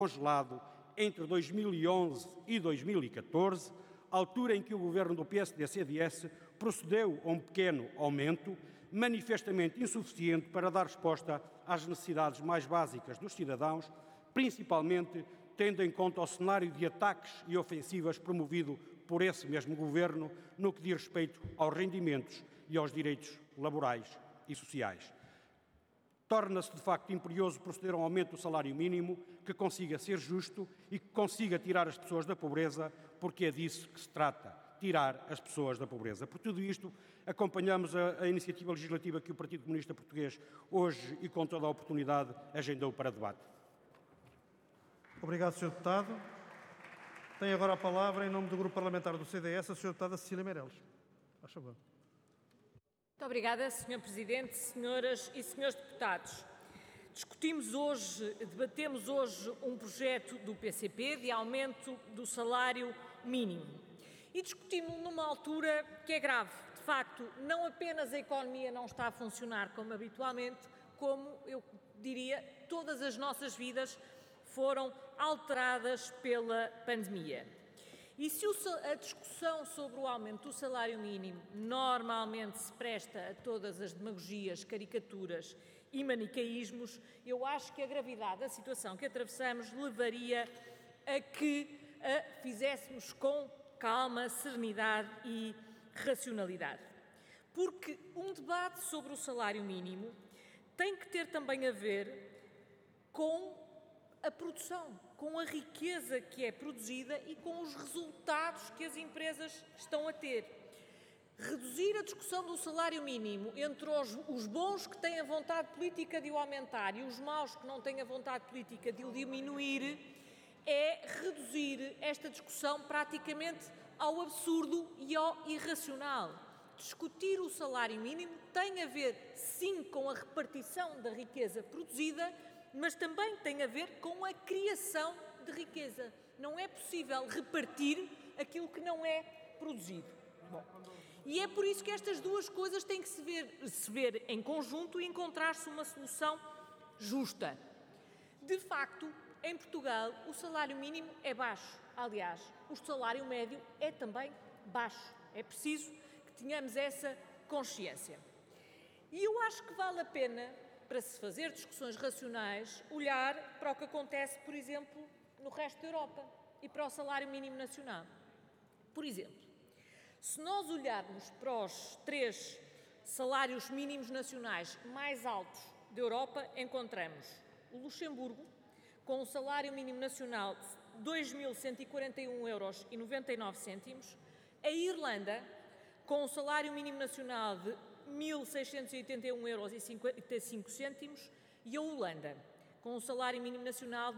congelado entre 2011 e 2014, altura em que o governo do PSD-CDS procedeu a um pequeno aumento, manifestamente insuficiente para dar resposta às necessidades mais básicas dos cidadãos, principalmente tendo em conta o cenário de ataques e ofensivas promovido por esse mesmo governo no que diz respeito aos rendimentos e aos direitos laborais e sociais. Torna-se, de facto, imperioso proceder a um aumento do salário mínimo que consiga ser justo e que consiga tirar as pessoas da pobreza, porque é disso que se trata, tirar as pessoas da pobreza. Por tudo isto, acompanhamos a iniciativa legislativa que o Partido Comunista Português hoje e com toda a oportunidade agendou para debate. Obrigado, Sr. Deputado. Tem agora a palavra, em nome do Grupo Parlamentar do CDS, a Sra. Deputada Cecília Meireles. Faz favor. Muito obrigada, Sr. Presidente, senhoras e senhores deputados. Debatemos hoje um projeto do PCP de aumento do salário mínimo. E discutimos-lo numa altura que é grave. De facto, não apenas a economia não está a funcionar como habitualmente, como, eu diria, todas as nossas vidas foram alteradas pela pandemia. E se a discussão sobre o aumento do salário mínimo normalmente se presta a todas as demagogias, caricaturas e manicaísmos, eu acho que a gravidade da situação que atravessamos levaria a que a fizéssemos com calma, serenidade e racionalidade. Porque um debate sobre o salário mínimo tem que ter também a ver com a produção, com a riqueza que é produzida e com os resultados que as empresas estão a ter. Reduzir a discussão do salário mínimo entre os bons que têm a vontade política de o aumentar e os maus que não têm a vontade política de o diminuir é reduzir esta discussão praticamente ao absurdo e ao irracional. Discutir o salário mínimo tem a ver, sim, com a repartição da riqueza produzida, mas também tem a ver com a criação de riqueza. Não é possível repartir aquilo que não é produzido. Bom, e é por isso que estas duas coisas têm que se ver em conjunto e encontrar-se uma solução justa. De facto, em Portugal, o salário mínimo é baixo. Aliás, o salário médio é também baixo. É preciso que tenhamos essa consciência. E eu acho que vale a pena, para se fazer discussões racionais, olhar para o que acontece, por exemplo, no resto da Europa e para o salário mínimo nacional. Por exemplo, se nós olharmos para os 3 salários mínimos nacionais mais altos da Europa, encontramos o Luxemburgo, com um salário mínimo nacional de 2.141,99 €, a Irlanda, com um salário mínimo nacional de 1.681,55 € e a Holanda, com um salário mínimo nacional de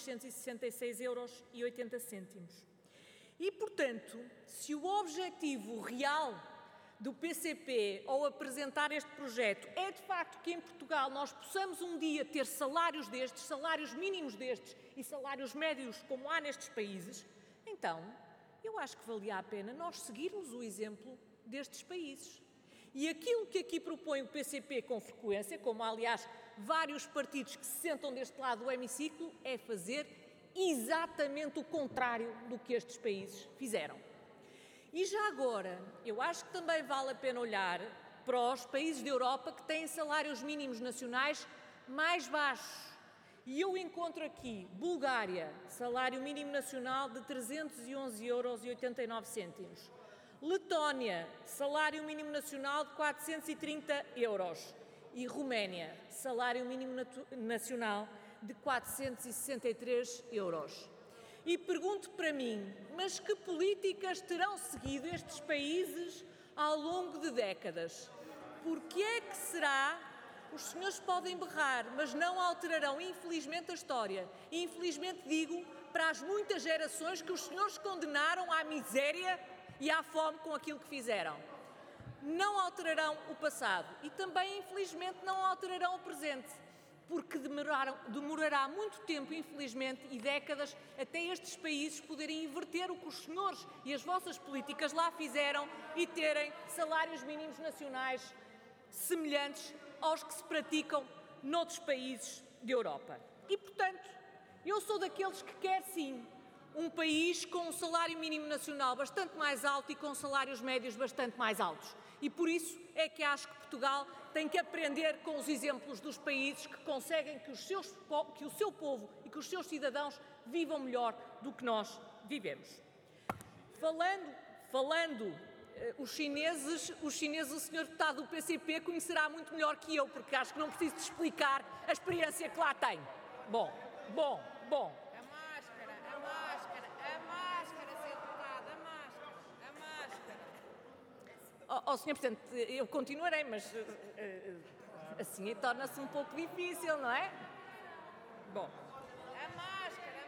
1.666,80 €. E, portanto, se o objetivo real do PCP ao apresentar este projeto é, de facto, que em Portugal nós possamos um dia ter salários destes, salários mínimos destes e salários médios como há nestes países, então eu acho que valia a pena nós seguirmos o exemplo destes países. E aquilo que aqui propõe o PCP com frequência, como aliás vários partidos que se sentam deste lado do hemiciclo, é fazer exatamente o contrário do que estes países fizeram. E já agora, eu acho que também vale a pena olhar para os países da Europa que têm salários mínimos nacionais mais baixos. E eu encontro aqui Bulgária, salário mínimo nacional de 311,89 €. Letónia, salário mínimo nacional de 430 €. E Roménia, salário mínimo nacional de 463 €. E pergunto para mim, mas que políticas terão seguido estes países ao longo de décadas? Por que é que será? Os senhores podem berrar, mas não alterarão, infelizmente, a história. E, infelizmente, digo, para as muitas gerações que os senhores condenaram à miséria e à fome com aquilo que fizeram. Não alterarão o passado e também, infelizmente, não alterarão o presente, porque demorará muito tempo, infelizmente, e décadas, até estes países poderem inverter o que os senhores e as vossas políticas lá fizeram e terem salários mínimos nacionais semelhantes aos que se praticam noutros países da Europa. E, portanto, Eu sou daqueles que quer sim um país com um salário mínimo nacional bastante mais alto e com salários médios bastante mais altos. E por isso é que acho que Portugal tem que aprender com os exemplos dos países que conseguem que o seu povo e que os seus cidadãos vivam melhor do que nós vivemos. Falando os chineses, o senhor deputado do PCP conhecerá muito melhor que eu, porque acho que não preciso de explicar a experiência que lá tem. Bom. A máscara, Sr. Deputado, a máscara. Sr. Presidente, eu continuarei, mas assim torna-se um pouco difícil, não é? Bom. A máscara.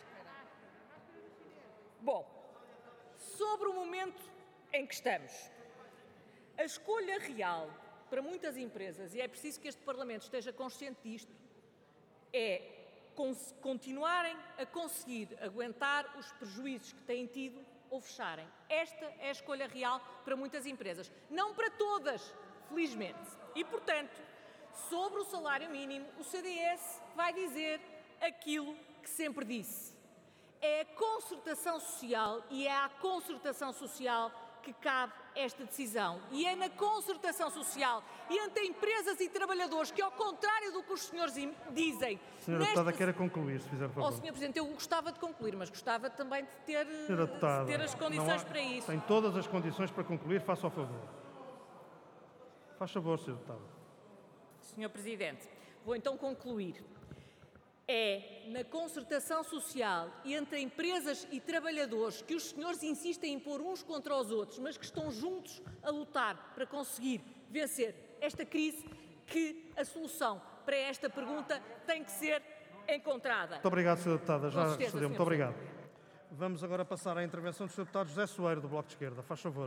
Bom, sobre o momento em que estamos, a escolha real para muitas empresas, e é preciso que este Parlamento esteja consciente disto, é continuarem a conseguir aguentar os prejuízos que têm tido ou fecharem. Esta é a escolha real para muitas empresas. Não para todas, felizmente. E, portanto, sobre o salário mínimo, o CDS vai dizer aquilo que sempre disse. É a concertação social e é à concertação social que cabe esta decisão. E é na concertação social e entre empresas e trabalhadores que, ao contrário do que os senhores dizem... Senhora Deputada, queira concluir, se fizer favor. Sr. Presidente, eu gostava de concluir, mas gostava também de ter as condições não há, para isso. Tem todas as condições para concluir, faça o favor. Faz favor, Sr. Deputado. Sr. Presidente, vou então concluir. É na concertação social e entre empresas e trabalhadores que os senhores insistem em pôr uns contra os outros, mas que estão juntos a lutar para conseguir vencer esta crise, que a solução para esta pergunta tem que ser encontrada. Muito obrigado, Sr. Deputada. Já certeza, recebeu. Muito Sr. obrigado. Vamos agora passar à intervenção do Sr. Deputado José Soeiro, do Bloco de Esquerda. Faz favor.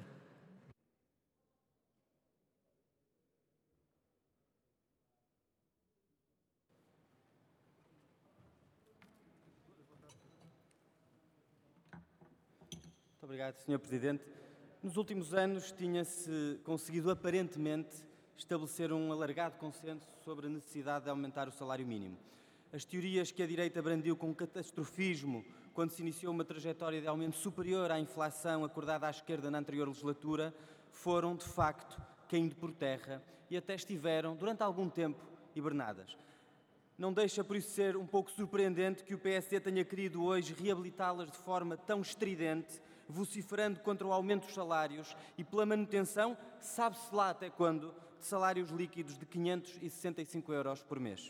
Muito obrigado, Sr. Presidente. Nos últimos anos tinha-se conseguido aparentemente estabelecer um alargado consenso sobre a necessidade de aumentar o salário mínimo. As teorias que a direita brandiu com catastrofismo quando se iniciou uma trajetória de aumento superior à inflação acordada à esquerda na anterior legislatura foram, de facto, caindo por terra e até estiveram, durante algum tempo, hibernadas. Não deixa, por isso, ser um pouco surpreendente que o PSD tenha querido hoje reabilitá-las de forma tão estridente, vociferando contra o aumento dos salários e pela manutenção, sabe-se lá até quando, de salários líquidos de 565 € por mês.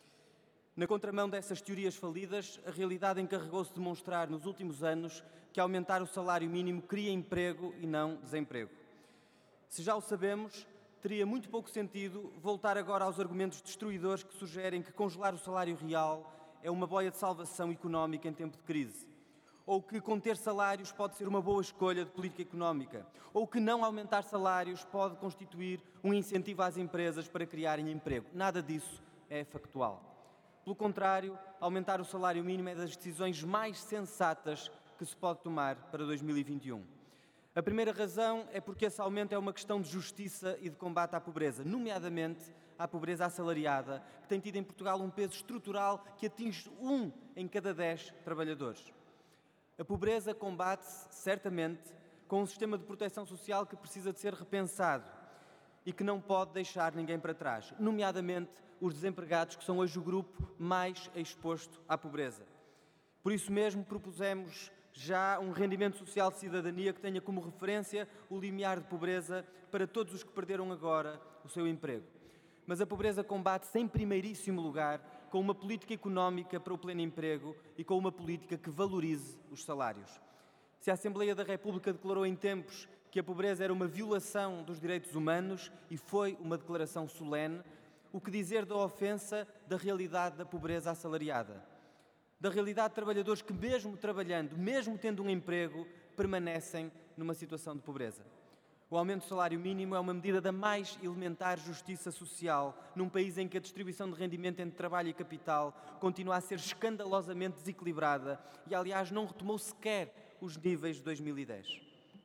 Na contramão dessas teorias falidas, a realidade encarregou-se de demonstrar nos últimos anos que aumentar o salário mínimo cria emprego e não desemprego. Se já o sabemos, teria muito pouco sentido voltar agora aos argumentos destruidores que sugerem que congelar o salário real é uma boia de salvação económica em tempo de crise, ou que conter salários pode ser uma boa escolha de política económica, ou que não aumentar salários pode constituir um incentivo às empresas para criarem emprego. Nada disso é factual. Pelo contrário, aumentar o salário mínimo é das decisões mais sensatas que se pode tomar para 2021. A primeira razão é porque esse aumento é uma questão de justiça e de combate à pobreza, nomeadamente à pobreza assalariada, que tem tido em Portugal um peso estrutural que atinge 1 em cada 10 trabalhadores. A pobreza combate-se, certamente, com um sistema de proteção social que precisa de ser repensado e que não pode deixar ninguém para trás, nomeadamente os desempregados, que são hoje o grupo mais exposto à pobreza. Por isso mesmo, propusemos já um rendimento social de cidadania que tenha como referência o limiar de pobreza para todos os que perderam agora o seu emprego. Mas a pobreza combate-se, em primeiríssimo lugar, com uma política económica para o pleno emprego e com uma política que valorize os salários. Se a Assembleia da República declarou em tempos que a pobreza era uma violação dos direitos humanos e foi uma declaração solene, o que dizer da ofensa da realidade da pobreza assalariada? Da realidade de trabalhadores que, mesmo trabalhando, mesmo tendo um emprego, permanecem numa situação de pobreza. O aumento do salário mínimo é uma medida da mais elementar justiça social num país em que a distribuição de rendimento entre trabalho e capital continua a ser escandalosamente desequilibrada e, aliás, não retomou sequer os níveis de 2010.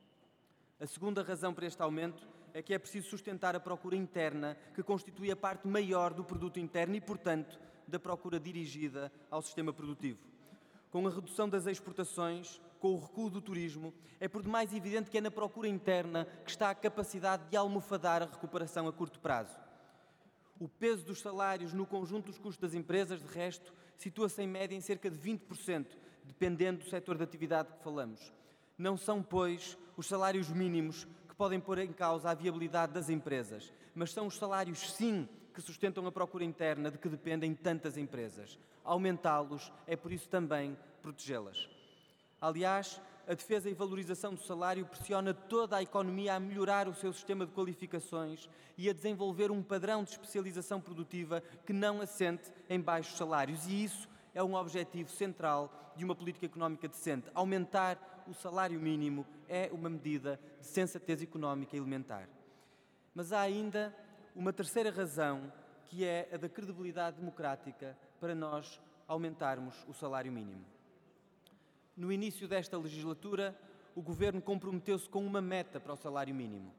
A segunda razão para este aumento é que é preciso sustentar a procura interna, que constitui a parte maior do produto interno e, portanto, da procura dirigida ao sistema produtivo. Com a redução das exportações, com o recuo do turismo, é por demais evidente que é na procura interna que está a capacidade de almofadar a recuperação a curto prazo. O peso dos salários no conjunto dos custos das empresas, de resto, situa-se em média em cerca de 20%, dependendo do setor de atividade que falamos. Não são, pois, os salários mínimos que podem pôr em causa a viabilidade das empresas, mas são os salários, sim, que sustentam a procura interna de que dependem tantas empresas. Aumentá-los é, por isso, também protegê-las. Aliás, a defesa e valorização do salário pressiona toda a economia a melhorar o seu sistema de qualificações e a desenvolver um padrão de especialização produtiva que não assente em baixos salários. E isso é um objetivo central de uma política económica decente. Aumentar o salário mínimo é uma medida de sensatez económica elementar. Mas há ainda uma terceira razão, que é a da credibilidade democrática para nós aumentarmos o salário mínimo. No início desta legislatura, o Governo comprometeu-se com uma meta para o salário mínimo,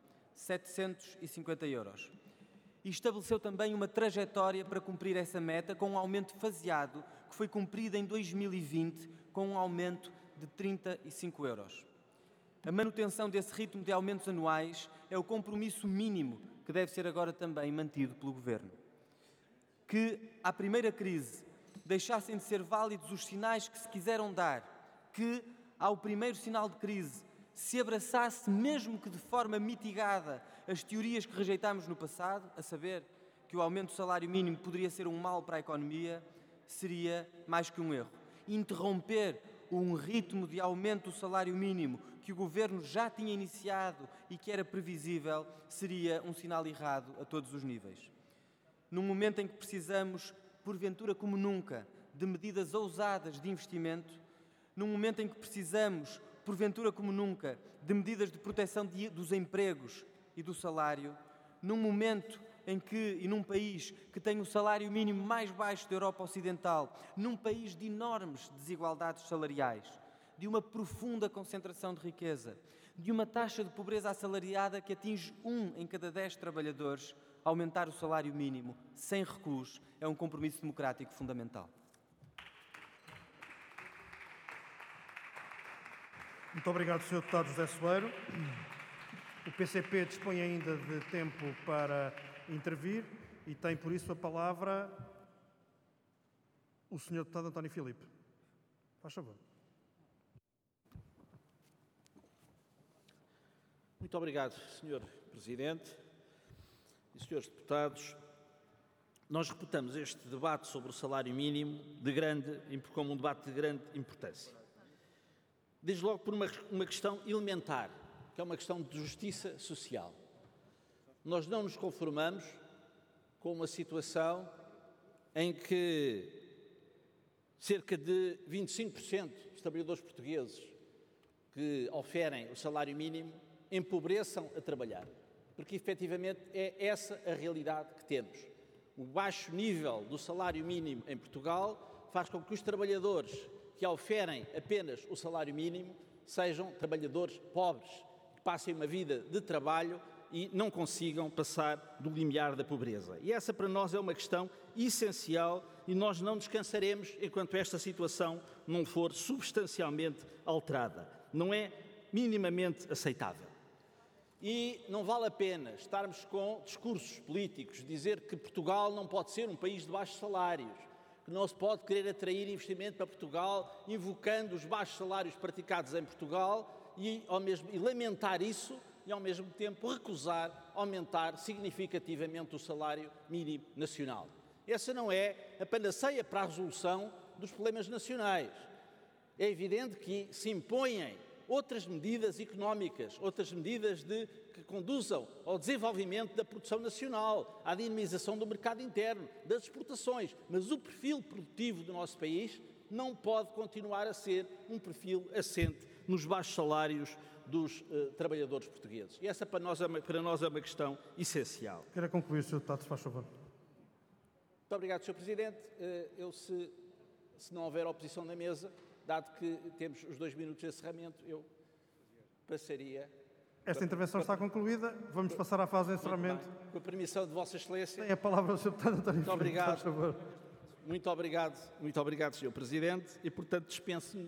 750 euros. E estabeleceu também uma trajetória para cumprir essa meta com um aumento faseado que foi cumprido em 2020 com um aumento de 35 euros. A manutenção desse ritmo de aumentos anuais é o compromisso mínimo que deve ser agora também mantido pelo Governo. Que, à primeira crise, deixassem de ser válidos os sinais que se quiseram dar, que, ao primeiro sinal de crise, se abraçasse, mesmo que de forma mitigada, as teorias que rejeitámos no passado, a saber, que o aumento do salário mínimo poderia ser um mal para a economia, seria mais que um erro. Interromper um ritmo de aumento do salário mínimo que o Governo já tinha iniciado e que era previsível, seria um sinal errado a todos os níveis. Num momento em que precisamos, porventura como nunca, de medidas ousadas de investimento, num momento em que precisamos, porventura como nunca, de medidas de proteção dos empregos e do salário, num momento em que, e num país que tem o salário mínimo mais baixo da Europa Ocidental, num país de enormes desigualdades salariais, de uma profunda concentração de riqueza, de uma taxa de pobreza assalariada que atinge 1 em cada 10 trabalhadores, aumentar o salário mínimo sem recuos é um compromisso democrático fundamental. Muito obrigado, Sr. Deputado José Soeiro. O PCP dispõe ainda de tempo para intervir e tem, por isso, a palavra o Sr. Deputado António Filipe. Faz favor. Muito obrigado, Sr. Presidente e Srs. Deputados. Nós reputamos este debate sobre o salário mínimo como um debate de grande importância. Desde logo por uma questão elementar, que é uma questão de justiça social. Nós não nos conformamos com uma situação em que cerca de 25% dos trabalhadores portugueses que oferem o salário mínimo empobreçam a trabalhar, porque efetivamente é essa a realidade que temos. O baixo nível do salário mínimo em Portugal faz com que os trabalhadores que oferem apenas o salário mínimo sejam trabalhadores pobres, que passem uma vida de trabalho e não consigam passar do limiar da pobreza. E essa para nós é uma questão essencial e nós não descansaremos enquanto esta situação não for substancialmente alterada. Não é minimamente aceitável. E não vale a pena estarmos com discursos políticos, dizer que Portugal não pode ser um país de baixos salários, que não se pode querer atrair investimento para Portugal, invocando os baixos salários praticados em Portugal e lamentar isso e, ao mesmo tempo, recusar aumentar significativamente o salário mínimo nacional. Essa não é a panaceia para a resolução dos problemas nacionais. É evidente que se impõem outras medidas económicas, outras medidas que conduzam ao desenvolvimento da produção nacional, à dinamização do mercado interno, das exportações. Mas o perfil produtivo do nosso país não pode continuar a ser um perfil assente nos baixos salários dos trabalhadores portugueses. E essa para nós é uma questão essencial. Quero concluir, Sr. Deputado, se faz favor. Muito obrigado, Sr. Presidente. Se não houver oposição na mesa, dado que temos os 2 minutos de encerramento, eu passaria... Esta intervenção está concluída. Vamos passar à fase de encerramento. Com a permissão de Vossa Excelência. Tem a palavra o Sr. Deputado António Filipe. Muito obrigado. Faz favor. Muito obrigado, Sr. Presidente, e, portanto, dispenso-me